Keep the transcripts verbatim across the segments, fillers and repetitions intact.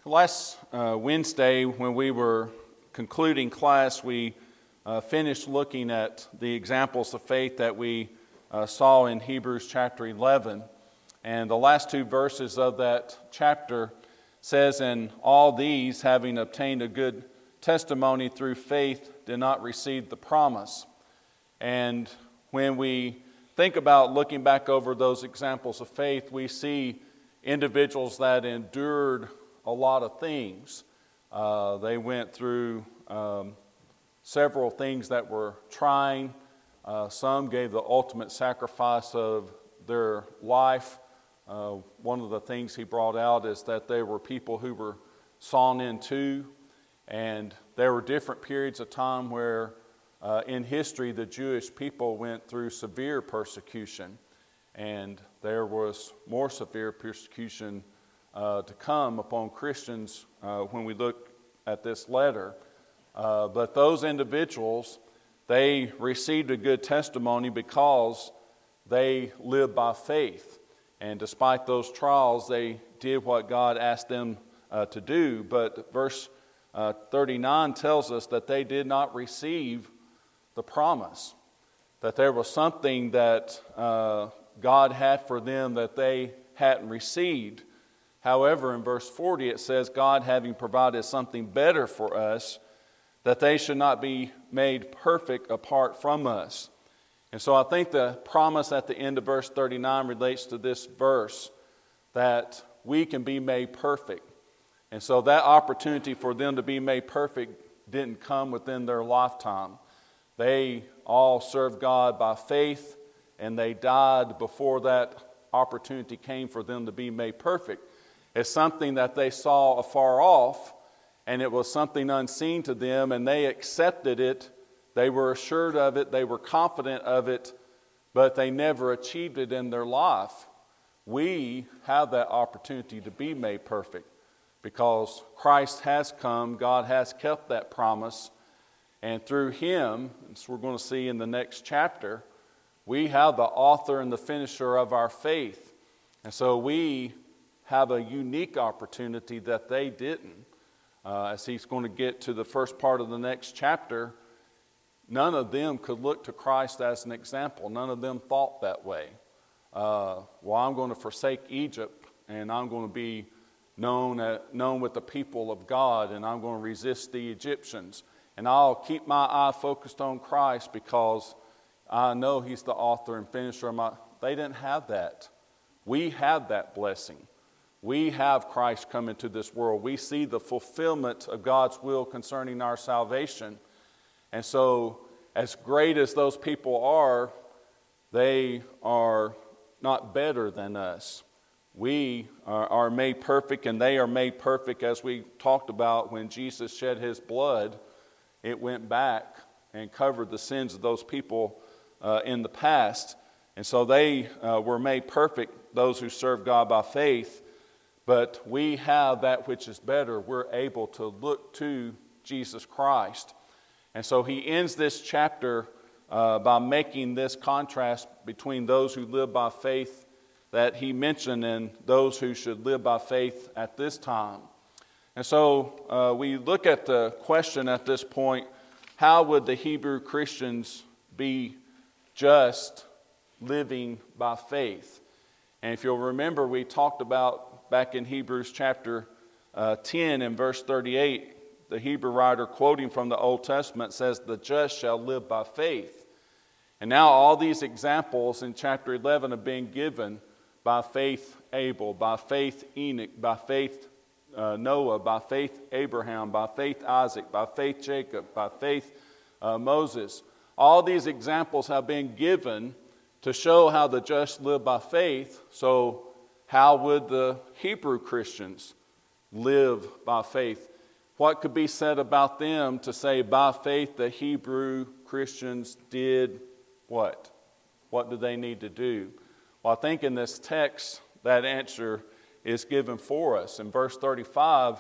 Last uh, Wednesday, when we were concluding class, we uh, finished looking at the examples of faith that we uh, saw in Hebrews chapter eleven. And the last two verses of that chapter says, "And all these, having obtained a good testimony through faith, did not receive the promise." And when we think about looking back over those examples of faith, we see individuals that endured a lot of things. Uh, they went through um, several things that were trying. Uh, some gave the ultimate sacrifice of their life. Uh, one of the things he brought out is that there were people who were sawn in two, and there were different periods of time where uh, in history the Jewish people went through severe persecution, and there was more severe persecution Uh, to come upon Christians uh, when we look at this letter. Uh, but those individuals, they received a good testimony because they lived by faith. And despite those trials, they did what God asked them uh, to do. But verse uh, thirty-nine tells us that they did not receive the promise, that there was something that uh, God had for them that they hadn't received. However, in verse forty, it says, God having provided something better for us, that they should not be made perfect apart from us. And so I think the promise at the end of verse thirty-nine relates to this verse, that we can be made perfect. And so that opportunity for them to be made perfect didn't come within their lifetime. They all served God by faith, and they died before that opportunity came for them to be made perfect. It's something that they saw afar off, and it was something unseen to them, and they accepted it. They were assured of it. They were confident of it, but they never achieved it in their life. We have that opportunity to be made perfect because Christ has come. God has kept that promise, and through Him, as we're going to see in the next chapter, we have the author and the finisher of our faith. And so we have a unique opportunity that they didn't. Uh, as he's going to get to the first part of the next chapter, none of them could look to Christ as an example. None of them thought that way. Uh, well, I'm going to forsake Egypt, and I'm going to be known, uh, known with the people of God, and I'm going to resist the Egyptians. And I'll keep my eye focused on Christ because I know He's the author and finisher of my... They didn't have that. We have that blessing. We have Christ come into this world. We see the fulfillment of God's will concerning our salvation. And so, as great as those people are, they are not better than us. We are, are made perfect, and they are made perfect, as we talked about when Jesus shed His blood. It went back and covered the sins of those people uh, in the past. And so they uh, were made perfect, those who serve God by faith. But we have that which is better. We're able to look to Jesus Christ. And so he ends this chapter uh, by making this contrast between those who live by faith that he mentioned and those who should live by faith at this time. And so uh, we look at the question at this point, how would the Hebrew Christians be just living by faith? And if you'll remember, we talked about back in Hebrews chapter uh, ten and verse thirty-eight, the Hebrew writer quoting from the Old Testament says, "The just shall live by faith." And now all these examples in chapter eleven are being given by faith Abel, by faith Enoch, by faith uh, Noah, by faith Abraham, by faith Isaac, by faith Jacob, by faith uh, Moses. All these examples have been given to show how the just live by faith. So how would the Hebrew Christians live by faith? What could be said about them to say by faith the Hebrew Christians did what? What do they need to do? Well, I think in this text that answer is given for us. In verse thirty-five,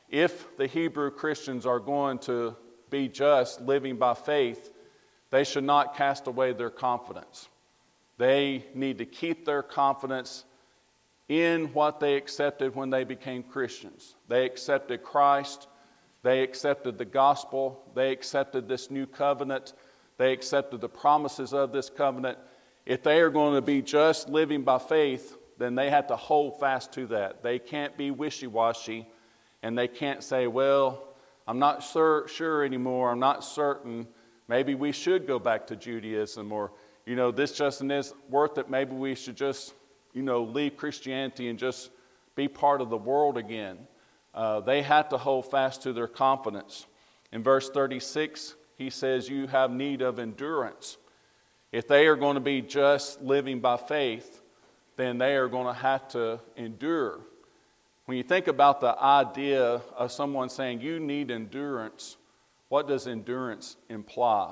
if the Hebrew Christians are going to be just, living by faith, they should not cast away their confidence. They need to keep their confidence in what they accepted when they became Christians. They accepted Christ. They accepted the gospel. They accepted this new covenant. They accepted the promises of this covenant. If they are going to be just living by faith, then they have to hold fast to that. They can't be wishy-washy, and they can't say, well, I'm not sure, sure anymore. I'm not certain. Maybe we should go back to Judaism, or, you know, this just isn't worth it. Maybe we should just, you know, leave Christianity and just be part of the world again. Uh, they had to hold fast to their confidence. In verse thirty-six, he says, you have need of endurance. If they are going to be just living by faith, then they are going to have to endure. When you think about the idea of someone saying you need endurance, what does endurance imply?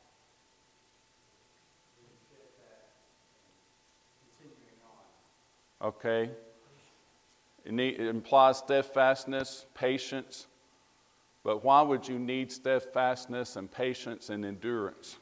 Okay. It, need, it implies steadfastness, patience. But why would you need steadfastness and patience and endurance?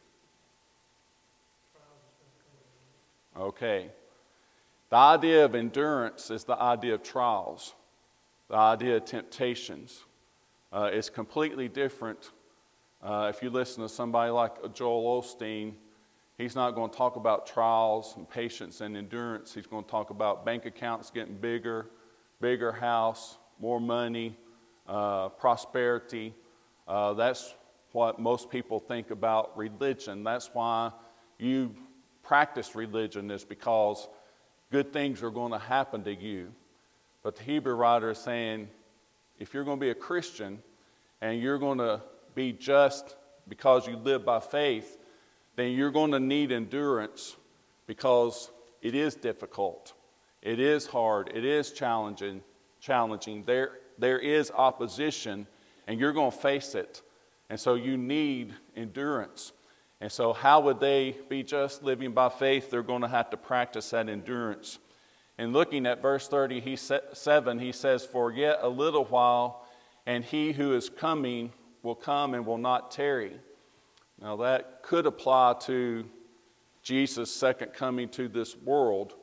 Okay. The idea of endurance is the idea of trials, the idea of temptations. Uh, it's completely different. Uh, if you listen to somebody like Joel Osteen, he's not going to talk about trials and patience and endurance. He's going to talk about bank accounts getting bigger, bigger house, more money, uh, prosperity. Uh, that's what most people think about religion. That's why you practice religion, is because good things are going to happen to you. But the Hebrew writer is saying, if you're going to be a Christian and you're going to be just because you live by faith, then you're going to need endurance, because it is difficult. It is hard. It is challenging. Challenging. There, there is opposition, and you're going to face it. And so you need endurance. And so how would they be just living by faith? They're going to have to practice that endurance. And looking at verse thirty-seven, he says, for yet a little while, and he who is coming will come and will not tarry. Now that could apply to Jesus' second coming to this world.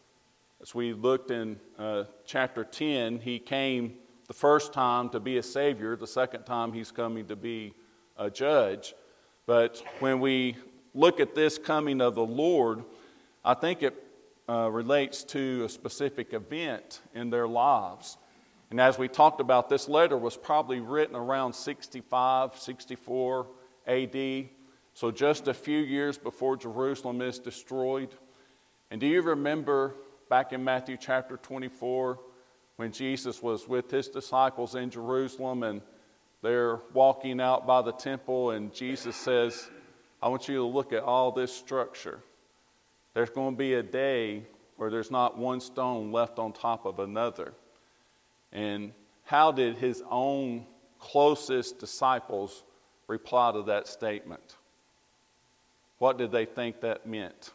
As we looked in uh, chapter ten, he came the first time to be a savior. The second time he's coming to be a judge. But when we look at this coming of the Lord, I think it uh, relates to a specific event in their lives. And as we talked about, this letter was probably written around sixty-five, sixty-four A D, so just a few years before Jerusalem is destroyed. And do you remember back in Matthew chapter twenty-four, when Jesus was with his disciples in Jerusalem, and they're walking out by the temple, and Jesus says, I want you to look at all this structure. There's going to be a day where there's not one stone left on top of another. And how did his own closest disciples reply to that statement? What did they think that meant?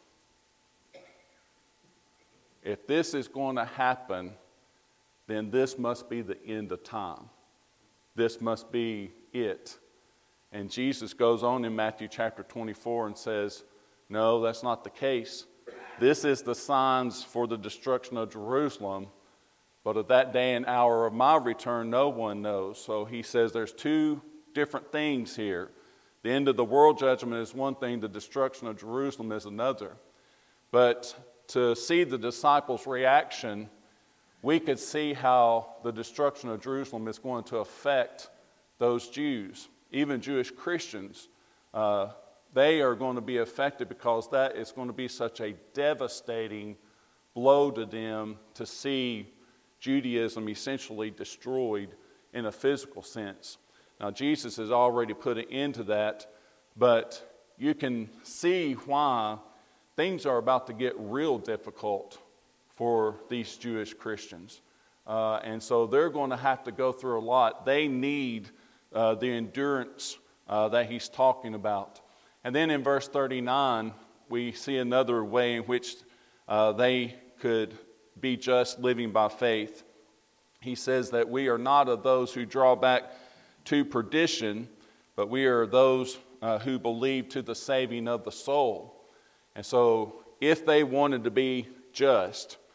If this is going to happen, then this must be the end of time. This must be it. And Jesus goes on in Matthew chapter twenty-four and says, no, that's not the case. This is the signs for the destruction of Jerusalem. But of that day and hour of my return, no one knows. So he says there's two different things here. The end of the world judgment is one thing. The destruction of Jerusalem is another. But to see the disciples' reaction, we could see how the destruction of Jerusalem is going to affect those Jews, even Jewish Christians. Uh, they are going to be affected, because that is going to be such a devastating blow to them to see Judaism essentially destroyed in a physical sense. Now, Jesus has already put an end to that, but you can see why things are about to get real difficult for these Jewish Christians. Uh, and so they're going to have to go through a lot. They need uh, the endurance uh, that he's talking about. And then in verse thirty-nine, we see another way in which uh, they could be just living by faith. He says that we are not of those who draw back to perdition, but we are those uh, who believe to the saving of the soul. And so if they wanted to be just,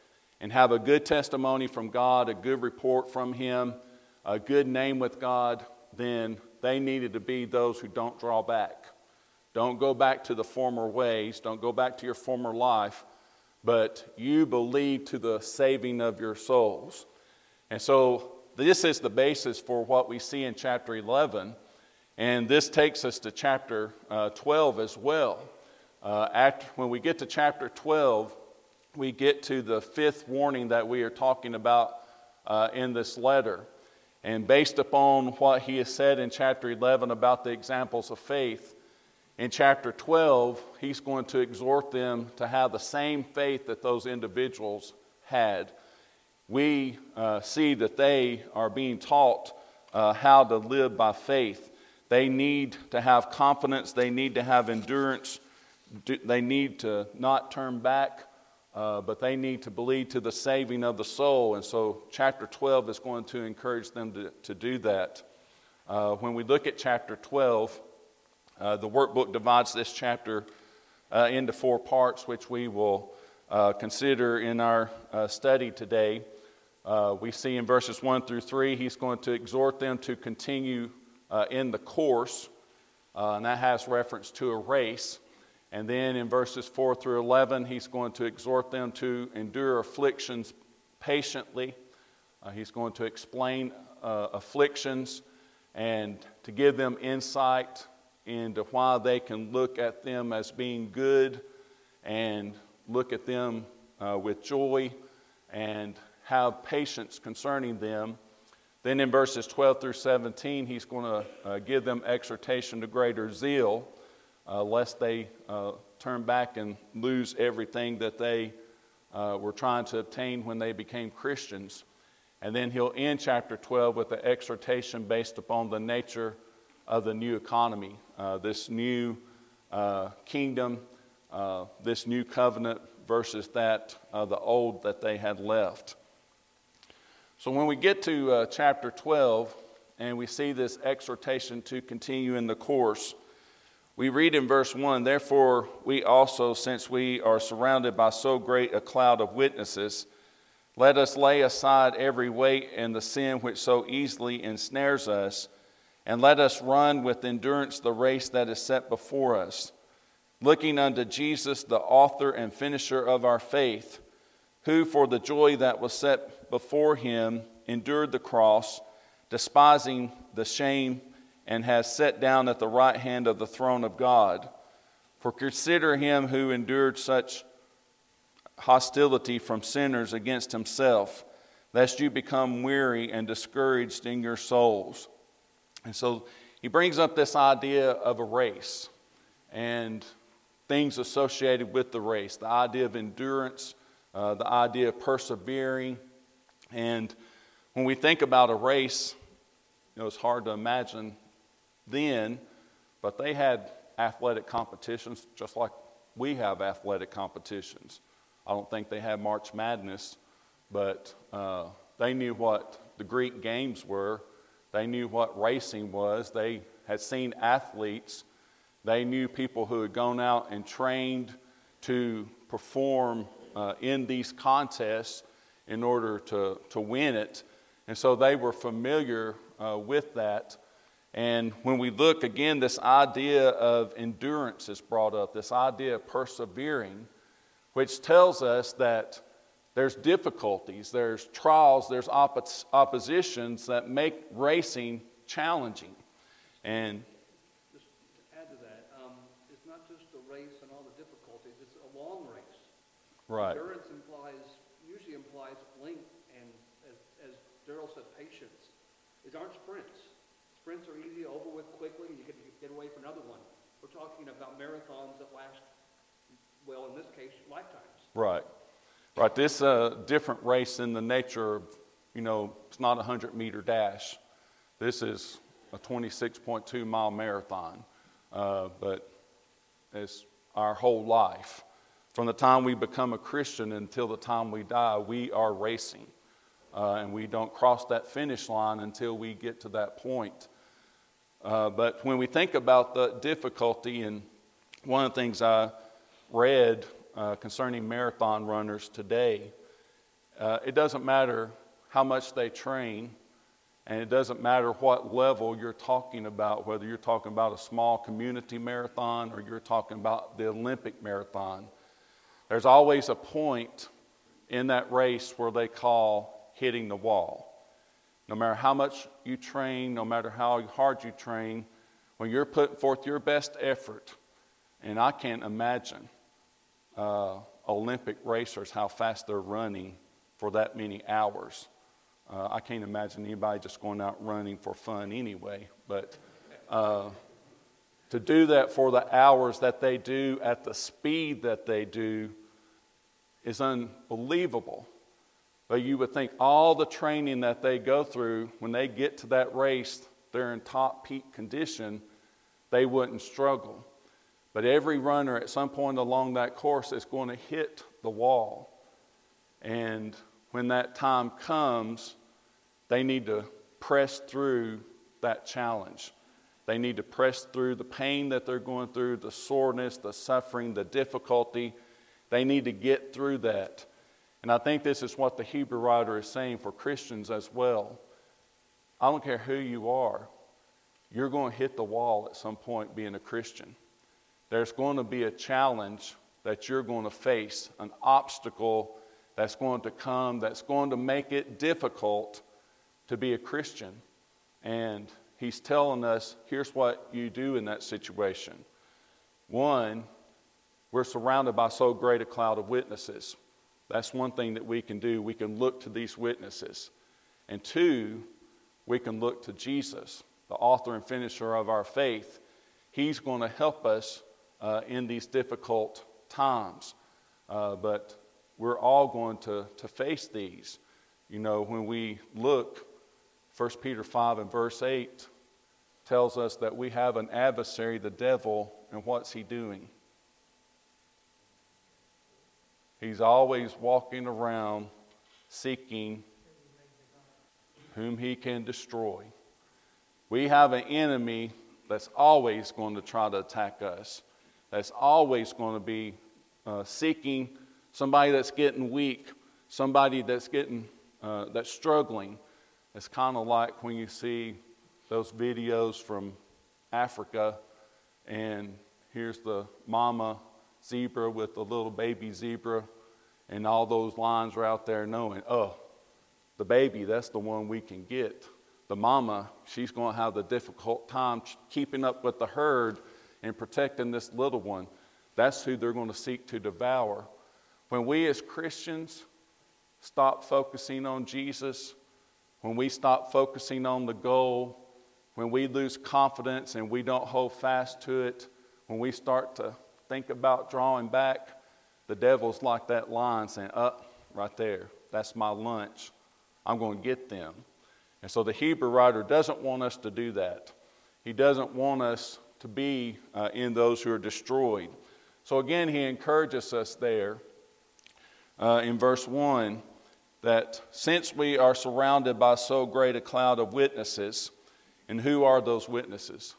and have a good testimony from God, a good report from Him, a good name with God, then they needed to be those who don't draw back. Don't go back to the former ways. Don't go back to your former life, but you believe to the saving of your souls. And so this is the basis for what we see in chapter eleven, and this takes us to chapter uh, twelve as well. Uh, after, when we get to chapter twelve, we get to the fifth warning that we are talking about uh, in this letter. And based upon what he has said in chapter eleven about the examples of faith, in chapter twelve, he's going to exhort them to have the same faith that those individuals had. We uh, see that they are being taught uh, how to live by faith. They need to have confidence. They need to have endurance. They need to not turn back, uh, but they need to believe to the saving of the soul. And so chapter twelve is going to encourage them to, to do that. Uh, when we look at chapter twelve, uh, the workbook divides this chapter uh, into four parts, which we will uh, consider in our uh, study today. Uh, we see in verses one through three, he's going to exhort them to continue uh, in the course, uh, and that has reference to a race. And then in verses four through eleven, he's going to exhort them to endure afflictions patiently. Uh, he's going to explain uh, afflictions and to give them insight into why they can look at them as being good and look at them uh, with joy and have patience concerning them. Then in verses twelve through seventeen, he's going to uh, give them exhortation to greater zeal, uh, lest they uh, turn back and lose everything that they uh, were trying to obtain when they became Christians. And then he'll end chapter twelve with the exhortation based upon the nature of the new economy, uh, this new uh, kingdom, uh, this new covenant versus that uh, the old that they had left. So when we get to uh, chapter twelve and we see this exhortation to continue in the course, we read in verse one, "Therefore we also, since we are surrounded by so great a cloud of witnesses, let us lay aside every weight and the sin which so easily ensnares us, and let us run with endurance the race that is set before us, looking unto Jesus, the author and finisher of our faith, who for the joy that was set before him endured the cross, despising the shame, and has sat down at the right hand of the throne of God. For consider him who endured such hostility from sinners against himself, lest you become weary and discouraged in your souls." And so he brings up this idea of a race and things associated with the race, the idea of endurance, uh, the idea of persevering. And when we think about a race, you know, it's hard to imagine then, but they had athletic competitions just like we have athletic competitions. I don't think they had March Madness, but uh, they knew what the Greek games were. They knew what racing was. They had seen athletes. They knew people who had gone out and trained to perform uh, in these contests in order to, to win it. And so they were familiar uh, with that. And when we look again, this idea of endurance is brought up, this idea of persevering, which tells us that there's difficulties, there's trials, there's oppos- oppositions that make racing challenging. And just to add to that, um, it's not just a race and all the difficulties, it's a long race. Right. Endurance implies, usually implies length and, as, as Daryl said, patience. These aren't sprints. Sprints are easy, over with quickly, and you can get away for another one. We're talking about marathons that last, well, in this case, lifetimes. Right. Right. This uh, different race in the nature of, you know, it's not a hundred-meter dash. This is a twenty-six point two mile marathon, uh, but it's our whole life. From the time we become a Christian until the time we die, we are racing. Uh, and we don't cross that finish line until we get to that point. Uh, but when we think about the difficulty, and one of the things I read uh, concerning marathon runners today, uh, it doesn't matter how much they train, and it doesn't matter what level you're talking about, whether you're talking about a small community marathon or you're talking about the Olympic marathon. There's always a point in that race where they call hitting the wall. No matter how much you train, no matter how hard you train, when you're putting forth your best effort, and I can't imagine uh, Olympic racers, how fast they're running for that many hours. Uh, I can't imagine anybody just going out running for fun anyway. But uh, to do that for the hours that they do at the speed that they do is unbelievable. But you would think all the training that they go through, when they get to that race, they're in top peak condition, they wouldn't struggle. But every runner at some point along that course is going to hit the wall. And when that time comes, they need to press through that challenge. They need to press through the pain that they're going through, the soreness, the suffering, the difficulty. They need to get through that. And I think this is what the Hebrew writer is saying for Christians as well. I don't care who you are, you're going to hit the wall at some point being a Christian. There's going to be a challenge that you're going to face, an obstacle that's going to come, that's going to make it difficult to be a Christian. And he's telling us, here's what you do in that situation. One, we're surrounded by so great a cloud of witnesses. That's one thing that we can do. We can look to these witnesses. And two, we can look to Jesus, the author and finisher of our faith. He's going to help us uh, in these difficult times. Uh, but we're all going to, to face these. You know, when we look, First Peter five and verse eight tells us that we have an adversary, the devil, and what's he doing? He's always walking around seeking whom he can destroy. We have an enemy that's always going to try to attack us, that's always going to be uh, seeking somebody that's getting weak, somebody that's getting uh, that's struggling. It's kind of like when you see those videos from Africa, and here's the mama zebra with the little baby zebra, and all those lions are out there knowing, oh, the baby, that's the one we can get. The mama, she's going to have the difficult time keeping up with the herd and protecting this little one. That's who they're going to seek to devour. When we as Christians stop focusing on Jesus, when we stop focusing on the goal, when we lose confidence and we don't hold fast to it, when we start to think about drawing back, the devil's like that lion saying, up, oh, right there, that's my lunch. I'm going to get them. And so the Hebrew writer doesn't want us to do that. He doesn't want us to be uh, in those who are destroyed. So again, he encourages us there uh, in verse one that since we are surrounded by so great a cloud of witnesses, and who are those witnesses?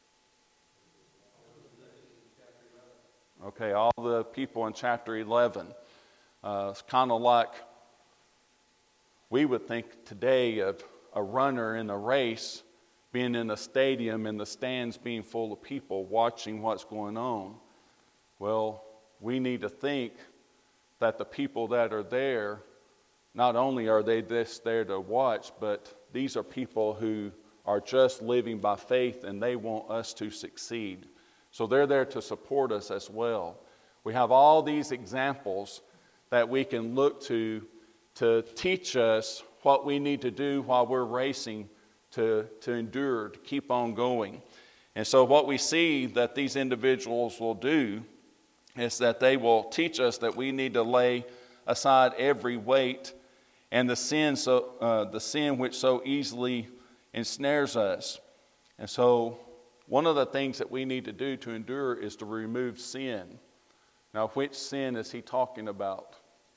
Okay, all the people in chapter eleven. Uh, it's kind of like we would think today of a runner in a race being in a stadium and the stands being full of people watching what's going on. Well, we need to think that the people that are there, not only are they just there to watch, but these are people who are just living by faith and they want us to succeed. So they're there to support us as well. We have all these examples that we can look to to teach us what we need to do while we're racing to, to endure, to keep on going. And so what we see that these individuals will do is that they will teach us that we need to lay aside every weight and the sin, so uh, the sin which so easily ensnares us. And so one of the things that we need to do to endure is to remove sin. Now, which sin is he talking about?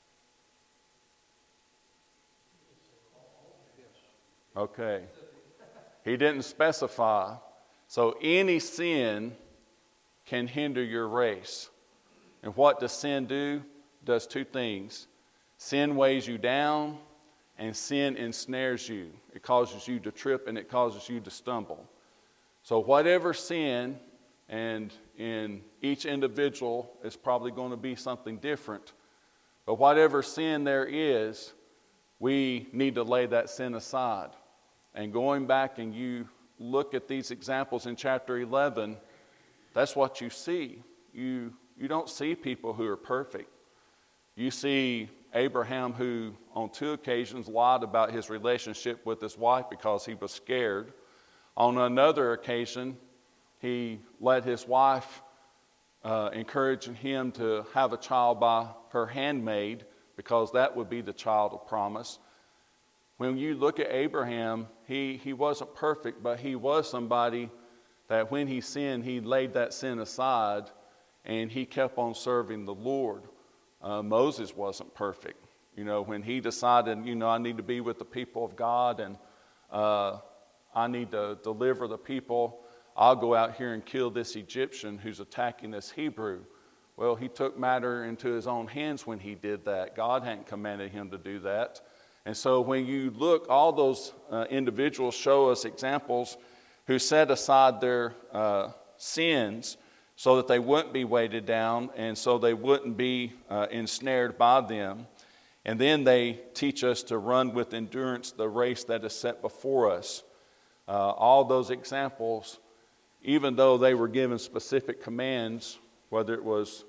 Okay. He didn't specify. So any sin can hinder your race. And what does sin do? It does two things. Sin weighs you down, and sin ensnares you. It causes you to trip, and it causes you to stumble. So whatever sin, and in each individual it's probably going to be something different, but whatever sin there is, we need to lay that sin aside. And going back and you look at these examples in chapter eleven, that's what you see. You, you don't see people who are perfect. You see Abraham, who on two occasions lied about his relationship with his wife because he was scared. On another occasion, he let his wife uh, encourage him to have a child by her handmaid because that would be the child of promise. When you look at Abraham, he, he wasn't perfect, but he was somebody that when he sinned, he laid that sin aside and he kept on serving the Lord. Uh, Moses wasn't perfect. You know, when he decided, you know, I need to be with the people of God and uh, I need to deliver the people, I'll go out here and kill this Egyptian who's attacking this Hebrew. Well, he took matter into his own hands when he did that. God hadn't commanded him to do that. And so when you look, all those uh, individuals show us examples who set aside their uh, sins so that they wouldn't be weighted down and so they wouldn't be uh, ensnared by them. And then they teach us to run with endurance the race that is set before us. Uh, all those examples, even though they were given specific commands, whether it was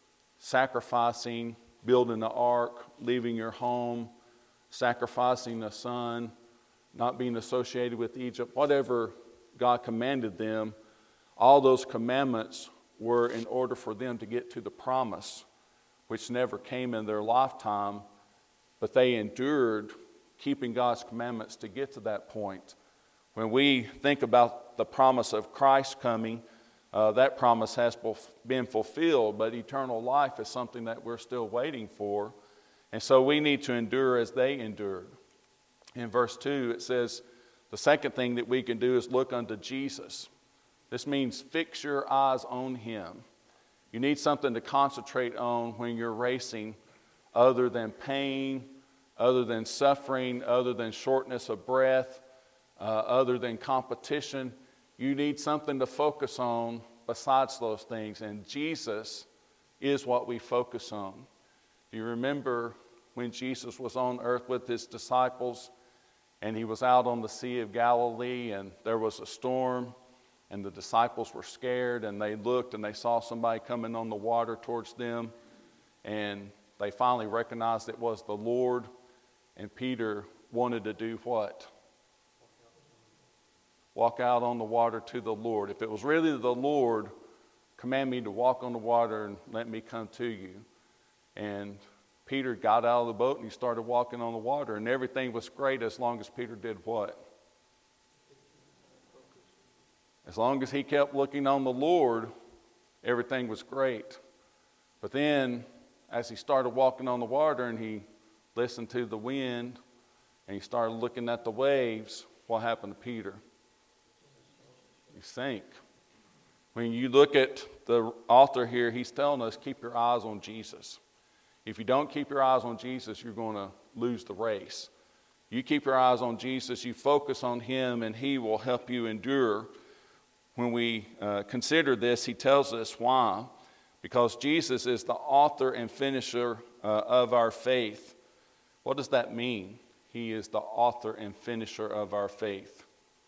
sacrificing, building the ark, leaving your home, sacrificing a son, not being associated with Egypt, whatever God commanded them, all those commandments were in order for them to get to the promise, which never came in their lifetime, but they endured keeping God's commandments to get to that point. When we think about the promise of Christ coming, uh, that promise has been fulfilled, but eternal life is something that we're still waiting for. And so we need to endure as they endured. In verse two, it says, the second thing that we can do is look unto Jesus. This means fix your eyes on Him. You need something to concentrate on when you're racing other than pain, other than suffering, other than shortness of breath, uh, other than competition. You need something to focus on besides those things. And Jesus is what we focus on. Do you remember when Jesus was on earth with His disciples and He was out on the Sea of Galilee and there was a storm and the disciples were scared and they looked and they saw somebody coming on the water towards them and they finally recognized it was the Lord, and Peter wanted to do what? Walk out on the water to the Lord. If it was really the Lord, command me to walk on the water and let me come to you. And Peter got out of the boat and he started walking on the water, and everything was great as long as Peter did what? As long as he kept looking on the Lord, everything was great. But then, as he started walking on the water and he listened to the wind and he started looking at the waves, what happened to Peter? He sank. When you look at the author here, he's telling us, keep your eyes on Jesus. If you don't keep your eyes on Jesus, you're going to lose the race. You keep your eyes on Jesus, you focus on Him, and He will help you endure. When we uh, consider this, he tells us why. Because Jesus is the author and finisher uh, of our faith. What does that mean? He is the author and finisher of our faith.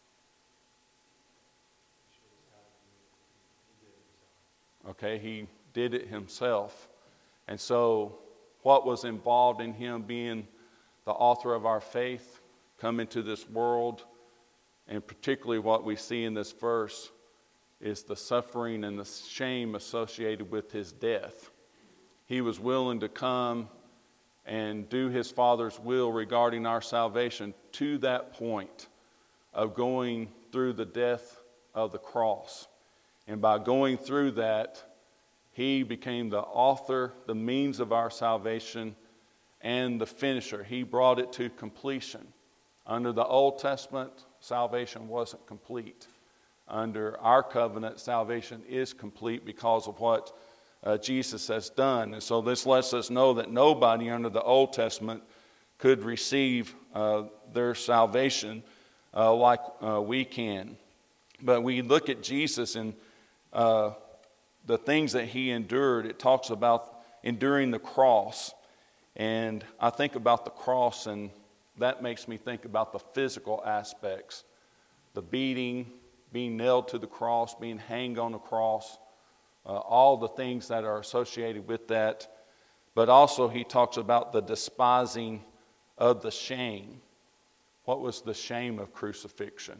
Okay, He did it Himself. And so what was involved in Him being the author of our faith, coming to this world, and particularly what we see in this verse, is the suffering and the shame associated with His death. He was willing to come and do His Father's will regarding our salvation to that point of going through the death of the cross. And by going through that, He became the author, the means of our salvation, and the finisher. He brought it to completion. Under the Old Testament, salvation wasn't complete. Under our covenant, salvation is complete because of what uh, Jesus has done. And so this lets us know that nobody under the Old Testament could receive uh, their salvation uh, like uh, we can. But we look at Jesus and uh, the things that he endured. It talks about enduring the cross. And I think about the cross, and that makes me think about the physical aspects. The beating, being nailed to the cross, being hanged on the cross, uh, all the things that are associated with that. But also he talks about the despising of the shame. What was the shame of crucifixion?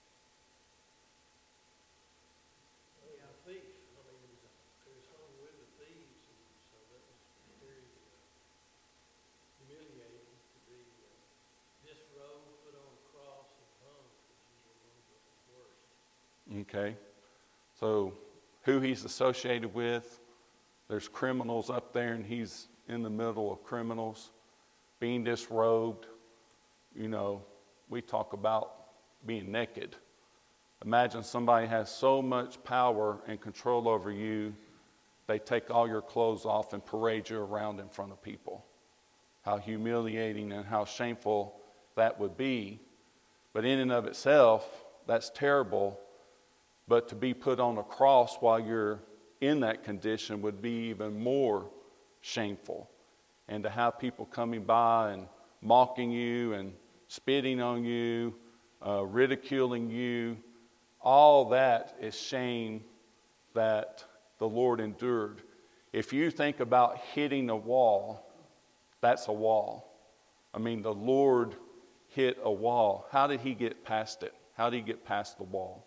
Okay, so who he's associated with, there's criminals up there and he's in the middle of criminals, being disrobed. You know, we talk about being naked. Imagine somebody has so much power and control over you, they take all your clothes off and parade you around in front of people. How humiliating and how shameful that would be. But in and of itself, that's terrible. But to be put on a cross while you're in that condition would be even more shameful. And to have people coming by and mocking you and spitting on you, uh, ridiculing you, all that is shame that the Lord endured. If you think about hitting a wall, that's a wall. I mean, the Lord hit a wall. How did he get past it? How did he get past the wall?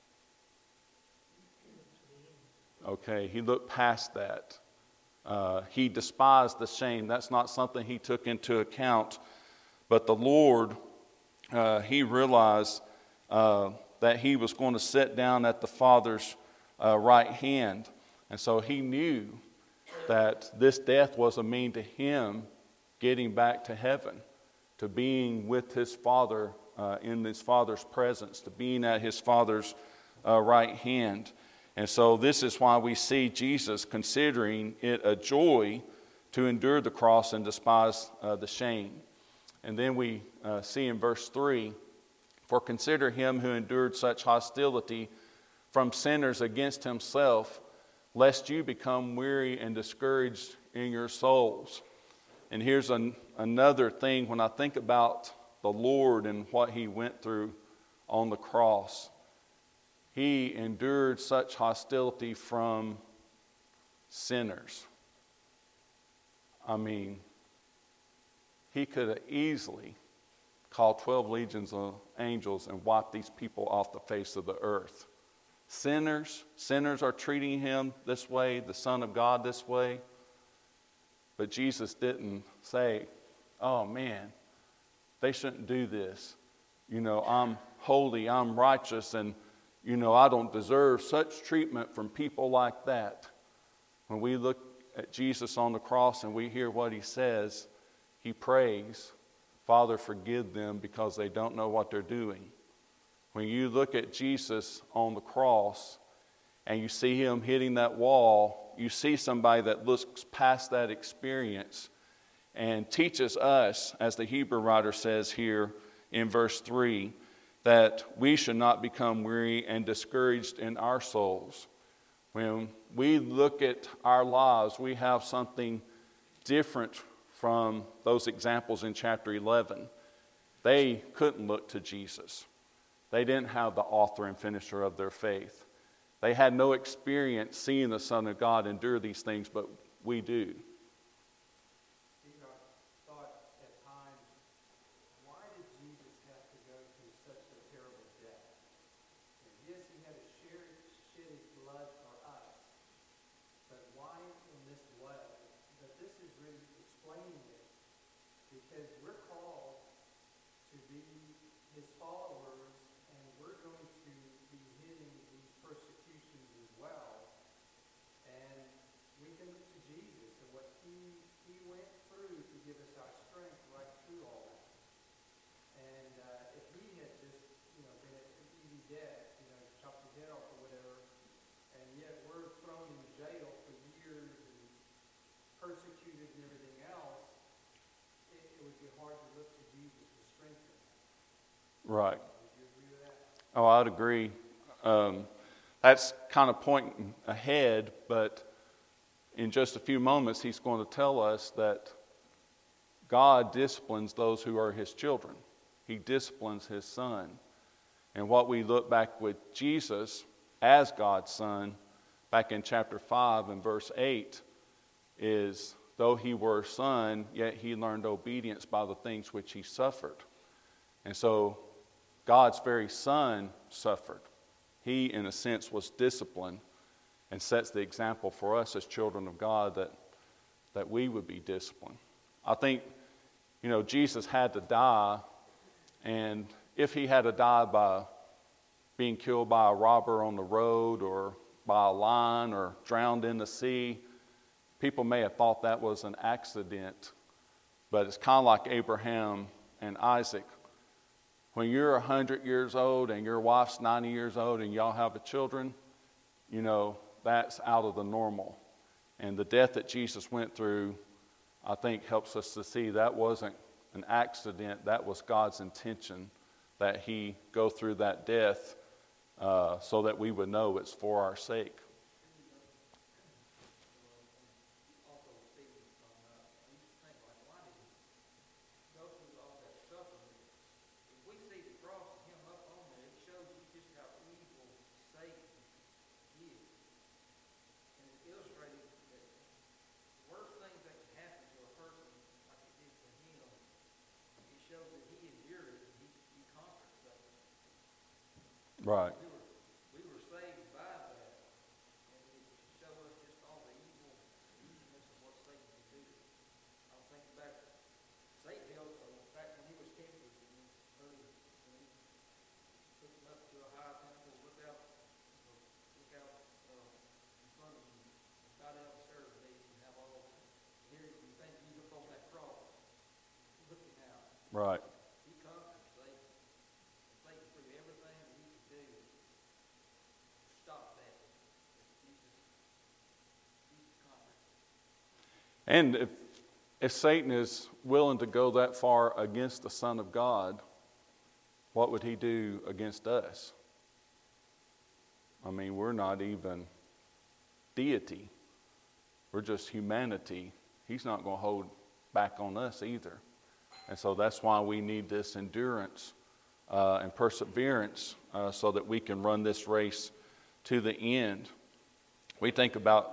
Okay, he looked past that. Uh, he despised the shame. That's not something he took into account. But the Lord, uh, he realized uh, that he was going to sit down at the Father's uh, right hand. And so he knew that this death was a mean to him getting back to heaven, to being with his Father uh, in his Father's presence, to being at his Father's uh, right hand. And so this is why we see Jesus considering it a joy to endure the cross and despise uh, the shame. And then we uh, see in verse three, for consider him who endured such hostility from sinners against himself, lest you become weary and discouraged in your souls. And here's an, another thing when I think about the Lord and what he went through on the cross. He endured such hostility from sinners. I mean, he could have easily called twelve legions of angels and wiped these people off the face of the earth. Sinners, sinners are treating him this way, the Son of God this way. But Jesus didn't say, oh man, they shouldn't do this. You know, I'm holy, I'm righteous, and you know, I don't deserve such treatment from people like that. When we look at Jesus on the cross and we hear what he says, he prays, Father, forgive them because they don't know what they're doing. When you look at Jesus on the cross and you see him hitting that wall, you see somebody that looks past that experience and teaches us, as the Hebrew writer says here in verse three, that we should not become weary and discouraged in our souls. When we look at our lives, we have something different from those examples in chapter eleven. They couldn't look to Jesus. They didn't have the author and finisher of their faith. They had no experience seeing the Son of God endure these things, but we do. Death, you know, chopped his head off or whatever, and yet we're thrown in jail for years Right. Oh, I'd agree. Um, that's kind of pointing ahead, but in just a few moments, he's going to tell us that God disciplines those who are his children. He disciplines his son. And what we look back with Jesus as God's son, back in chapter five and verse eight, is though he were a son, yet he learned obedience by the things which he suffered. And so God's very son suffered. He, in a sense, was disciplined and sets the example for us as children of God that, that we would be disciplined. I think, you know, Jesus had to die, and if he had to die by being killed by a robber on the road or by a lion or drowned in the sea, people may have thought that was an accident, but it's kind of like Abraham and Isaac. When you're one hundred years old and your wife's ninety years old and y'all have a children, you know, that's out of the normal. And the death that Jesus went through, I think, helps us to see that wasn't an accident. That was God's intention, that he go through that death uh, so that we would know it's for our sake. Right. We were, we were saved by that, and it showed us just all the evil, evilness of what Satan could do. I was thinking back, Satan also, back when he was tempted, when he, early, when he took him up to a high temple, look out, look out uh, in front of him, bow down and serve me, and have all, here you think he's up on that cross, looking out. Right. He conquered Satan. Satan threw everything that he could do. Stop that. Jesus, Jesus conquered. And if, if Satan is willing to go that far against the Son of God, what would he do against us? I mean, we're not even deity. We're just humanity. He's not going to hold back on us either. And so that's why we need this endurance uh, and perseverance uh, so that we can run this race to the end. We think about...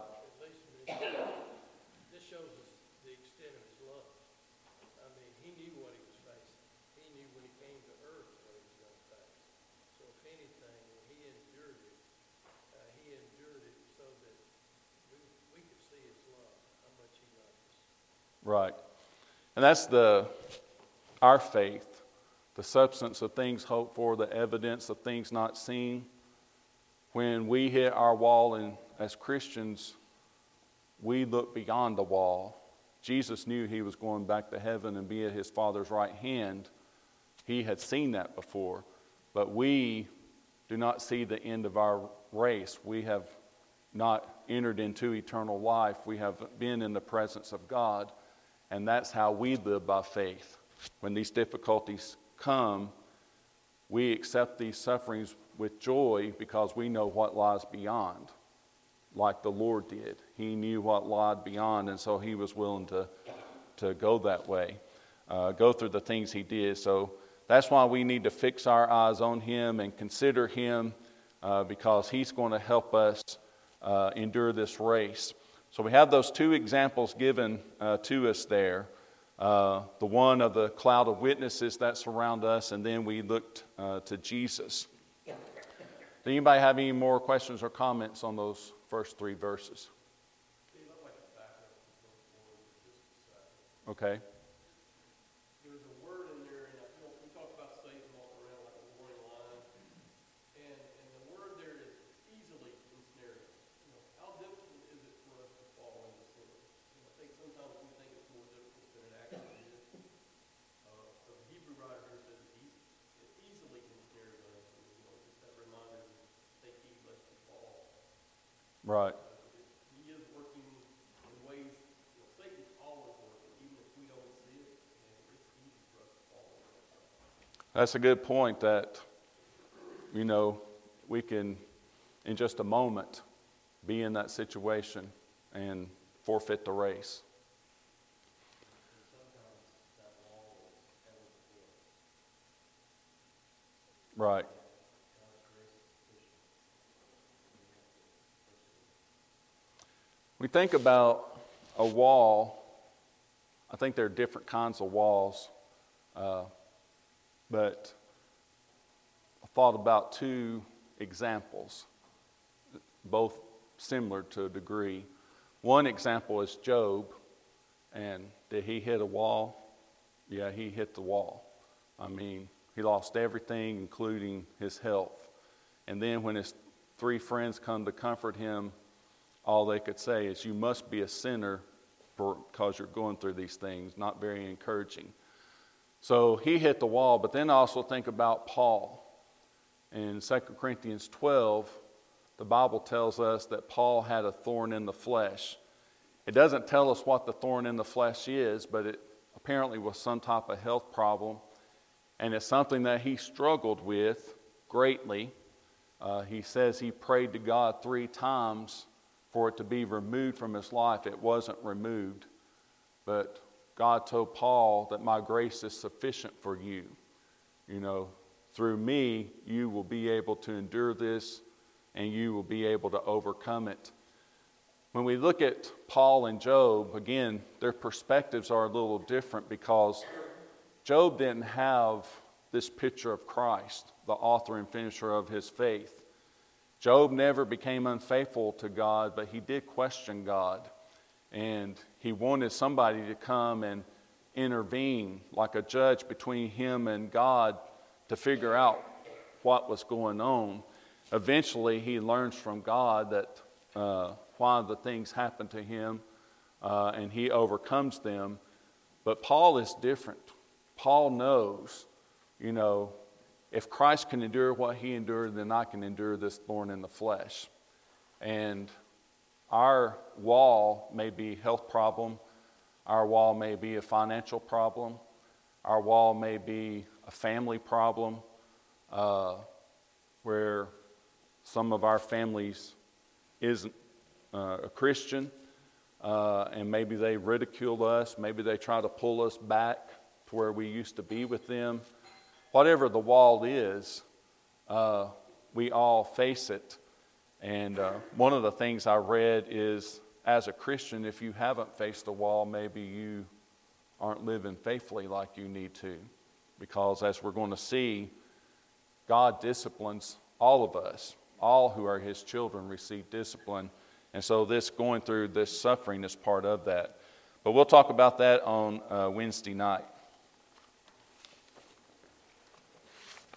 This shows us the extent of his love. I mean, he knew what he was facing. He knew when he came to earth what he was going to face. So if anything, when he endured it, uh, he endured it so that we, we could see his love, how much he loved us. Right. And that's the our faith, the substance of things hoped for, the evidence of things not seen. When we hit our wall, and as Christians, we look beyond the wall. Jesus knew he was going back to heaven and be at his Father's right hand. He had seen that before. But we do not see the end of our race. We have not entered into eternal life. We have been in the presence of God. And that's how we live by faith. When these difficulties come, we accept these sufferings with joy because we know what lies beyond, like the Lord did. He knew what lied beyond, and so he was willing to, to go that way, uh, go through the things he did. So that's why we need to fix our eyes on him and consider him uh, because he's going to help us uh, endure this race. So we have those two examples given uh, to us there. Uh, the one of the cloud of witnesses that surround us, and then we looked uh, to Jesus. Does anybody have any more questions or comments on those first three verses? Okay. There was a word in there, and you know, we talked about Satan walking around like a roaring lion, and, and the word there is easily ensnared. You know, how difficult is it for us to fall into sin? You know, I think sometimes we think it's more difficult than it actually is. Uh, so the Hebrew writer here says he, it easily ensnares us. And, you know, just that reminder to take heed lest we fall. Right. He is working in ways, you know, Satan's always working, even if we don't see it, and it's easy for us to fall into it. That's a good point that, you know, we can, in just a moment, be in that situation and forfeit the race. Right. We think about a wall. I think there are different kinds of walls, uh, but I thought about two examples, both similar to a degree. One example is Job, and did he hit a wall? Yeah, he hit the wall. I mean, he lost everything, including his health. And then when his three friends come to comfort him, all they could say is, you must be a sinner because you're going through these things. Not very encouraging. So he hit the wall, but then also think about Paul. In Second Corinthians twelve, the Bible tells us that Paul had a thorn in the flesh. It doesn't tell us what the thorn in the flesh is, but it apparently was some type of health problem. And it's something that he struggled with greatly. Uh, he says he prayed to God three times for it to be removed from his life. It wasn't removed. But God told Paul that my grace is sufficient for you. You know, through me, you will be able to endure this and you will be able to overcome it. When we look at Paul and Job, again, their perspectives are a little different because Job didn't have this picture of Christ, the author and finisher of his faith. Job never became unfaithful to God, but he did question God. And he wanted somebody to come and intervene like a judge between him and God to figure out what was going on. Eventually, he learns from God that uh, why the things happen to him, uh, and he overcomes them. But Paul is different. Paul knows, you know, if Christ can endure what he endured, then I can endure this thorn in the flesh. And our wall may be a health problem. Our wall may be a financial problem. Our wall may be a family problem uh, where some of our families isn't uh, a Christian, uh, and maybe they ridicule us. Maybe they try to pull us back to where we used to be with them. Whatever the wall is, uh, we all face it. And uh, one of the things I read is, as a Christian, if you haven't faced a wall, maybe you aren't living faithfully like you need to. Because as we're going to see, God disciplines all of us. All who are his children receive discipline. And so this going through this suffering is part of that. But we'll talk about that on uh, Wednesday night.